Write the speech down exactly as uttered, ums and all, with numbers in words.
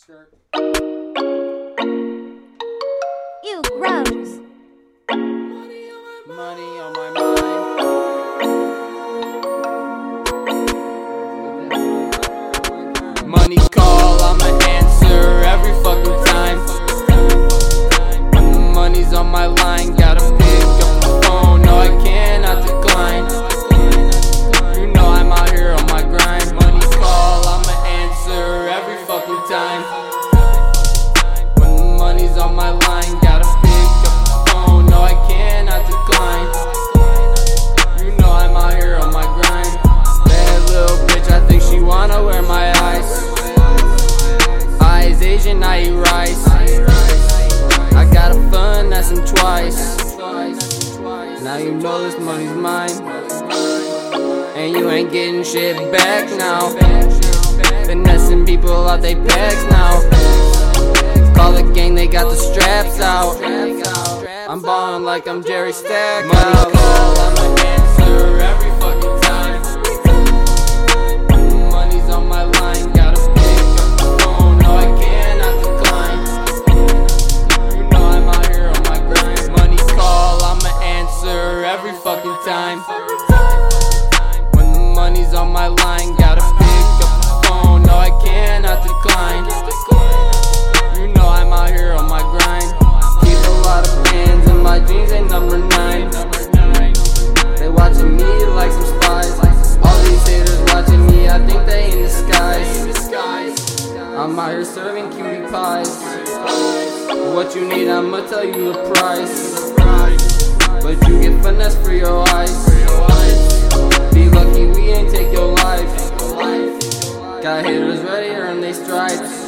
Skirt. Ew, gross. Money on my mind. Money call, I'ma answer every fucking time. When the money's on my line, gotta pick up the phone. No, I cannot decline. You know I'm out here on my grind. Money call, I'ma answer every fucking time. When the money's on my line, gotta pick up the phone. No, I cannot decline. You know I'm out here on my grind. Bad little bitch, I think she wanna wear my eyes. Eyes Asian, I eat rice. I gotta finesse him twice. Now you know this money's mine, and you ain't getting shit back now. Finessing people out they packs now. Call the gang, they got the straps out. I'm ballin' like I'm Jerry Stack. Money call, I'ma answer every fucking time. When the money's on my line, gotta pick up the phone. No, I cannot decline. You know I'm out here on my grind. Money call, I'ma answer every fucking time. When the money's on my line, gotta pick up the phone. No, I cannot decline. You know I'm out here on my grind. Keep a lot of bands and my jeans ain't number nine. They watching me like some spies. All these haters watching me, I think they in disguise. I'm out here serving cutie pies. What you need, I'ma tell you the price. But you get finesse for your eyes. Be lucky we ain't take your life. Got haters ready to earn they stripes.